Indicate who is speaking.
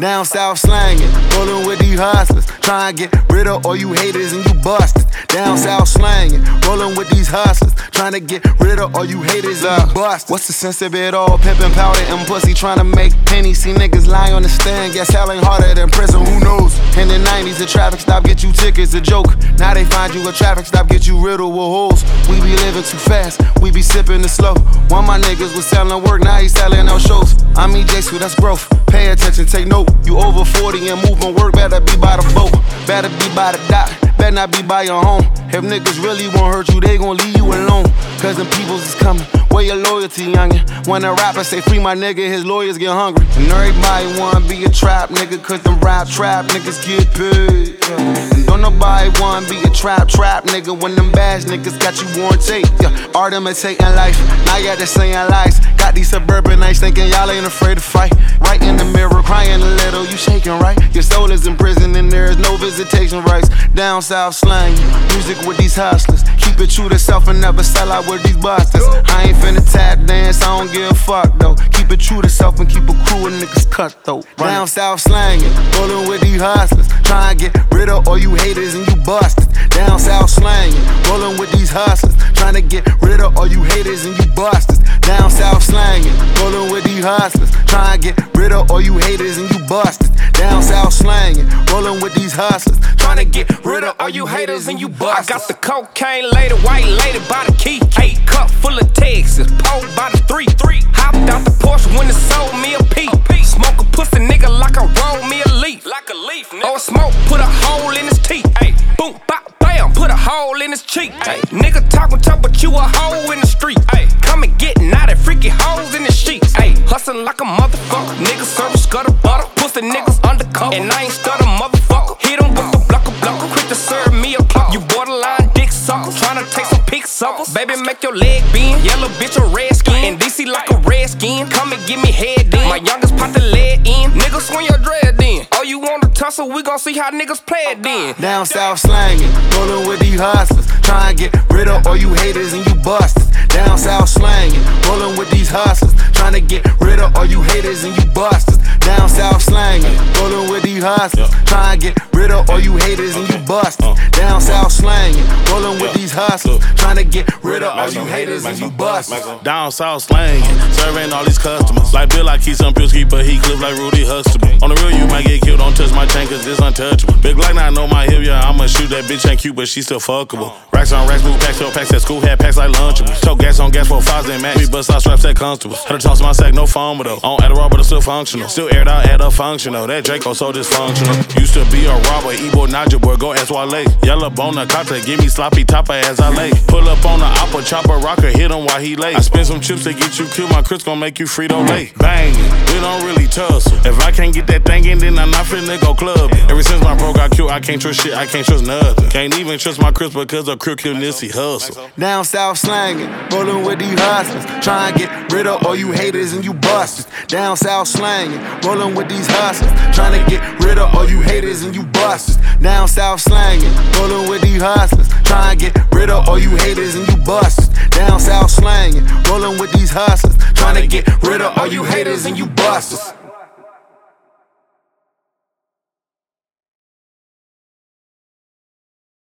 Speaker 1: Down south slanging, rolling with these hustlers. Trying to get rid of all you haters and you busters. Down south slanging, rolling with these hustlers. Trying to get rid of all you haters and you busters. What's the sense of it all? Pimpin' powder and pussy, trying to make pennies. See niggas lying on the stand, guess hell ain't harder than prison, who knows? In the 90s, the traffic stop get you tickets, a joke. Now they find you a traffic stop, get you riddled with holes. We be living too fast, we be sipping it slow. One of my niggas was selling work, now he selling out shows. I'm EJ, that's growth. Pay attention, take note. You over 40 and moving work, better be by the boat. Better be by the dock, better not be by your home. If niggas really won't hurt you, they gon' leave you alone. Cause them peoples is coming, where your loyalty, youngin'? When a rapper say free my nigga, his lawyers get hungry. And everybody wanna be a trap nigga, cause them rap niggas get paid. And don't nobody wanna be a trap nigga when them bad niggas got you on tape. Art imitating life, now y'all just saying lies. Got these suburbanites thinking y'all ain't afraid to fight. Right in the mirror, crying a little, you shaking right? Your soul is in prison and there is no visitation rights. Down south slang, music with these hustlers. Keep it true to self and never sell out with these busters. I ain't finna tap dance, I don't give a fuck though. Keep it true to self and keep a crew of niggas cut though. Down south slanging, rolling with these hustlers. Trying to get rid of all you haters and you busters. Down south slanging, rolling with these hustlers. Trying to get rid of all you haters and you busters. Down south slanging, rolling with these hustlers. Trying to get rid of all you haters and you busters. Down south slanging, rolling with these hustlers. Trying to get rid of all you haters and you busters.
Speaker 2: I got the cocaine lady, white lady by the key. 8 cup full of Texas, pulled by the 3. Hopped out the Porsche when it sold me a P. Smoke a pussy nigga like I roll me a leaf. Like a leaf, nigga. Or smoke, put a hole in his teeth. Ay, boom, bop, bam, put a hole in his cheek. Ay, nigga talking tough, but you a hoe in the street. Ay, come and get naughty, freaky hoes in the sheets. Ay, hustling like a motherfucker. Niggas serving scuttle butter. Pussy niggas undercover. And I ain't stutter, motherfucker. Hit him with the blocker. Quick to serve me a clock. You borderline dick sucker. Tryna take some pics of us. Baby, make your leg bend. Yellow bitch or red skin. In DC like a red skin. Come and give me head then. My youngest pop the lead in. Niggas swing your dread then. Oh, you want to tussle? We gon' see how niggas play it then.
Speaker 1: Down south slanging, rolling with these hustlers. Trying to get rid of all you haters and you busters. Down south slanging, rolling with these hustlers. Trying to get rid of all you haters and you busters. Down south slanging, rolling with these hustlers. Trying to get rid of all you haters and you busters. Down south slanging, rolling with these hustlers. Trying to get rid of all you haters and you busters.
Speaker 3: Down south slanging, serving all these customers. Like Bill, I keep some pills, keep a heat clip like Rudy Huxtable. On the real, you might get killed, don't touch my chain cause it's untouchable. Big Glock, now I know my hip, yeah, I'ma shoot that bitch, ain't cute, but she still fuckable. Racks on racks, move packs, fill packs at school, had packs like Lunchables. Tote gas on gas for 5s and max. We bust out straps at constables. Had to toss my sack, no foam though. On Adderall, but it's still functional. Still aired out at a functional. That Draco so dysfunctional. Used to be a robber, Ebo Naja boy, go ask Wale. Yellow bone, a cotta, give me sloppy topper as I lay. Pull up on the oppa, chopper, rocker, hit him while he lay. I spend some chips to get you killed, my Chris gon' make you Frito-Lay. Bangin', we don't really tussle. If I can't get that thing in, then I'm not finna go clubbing. Ever since my bro got killed, I can't trust shit, I can't trust nothing. Can't even trust my Chris because of Crip Kill Nissy hustle.
Speaker 1: Down south slanging, rolling with these hustlers. Trying to get rid of all you haters and you busters. Down south slanging, rolling with these hustlers. Trying to get rid of all you haters and you busters. Down south slanging, rolling with these hustlers. Trying to get rid of all you haters and you busters. Down south slanging, rolling with these hustlers. Trying to get rid of all you haters and you busters.